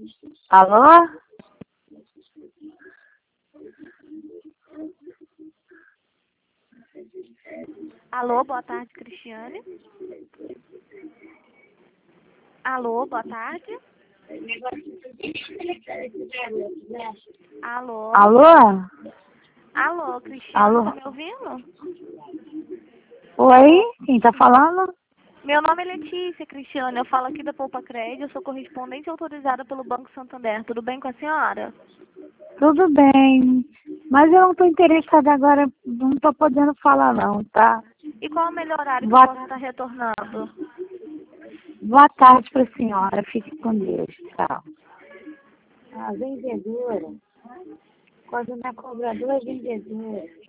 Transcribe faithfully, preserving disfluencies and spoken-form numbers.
Alô? Alô, boa tarde, Cristiane. Alô, boa tarde. Alô? Alô? Alô, Cristiane, Alô? tá me ouvindo? Oi? Quem tá falando? Meu nome é Letícia, Cristiane. Eu falo aqui da Poupa Crédito. Eu sou correspondente autorizada pelo Banco Santander. Tudo bem com a senhora? Tudo bem. Mas eu não tô interessada agora, não tô podendo falar não, tá? E qual é o melhor horário que eu Boa, posso estar retornando? boa tarde pra senhora. Fique com Deus. Tchau. A vendedora. Quando não é cobradora, é vendedora.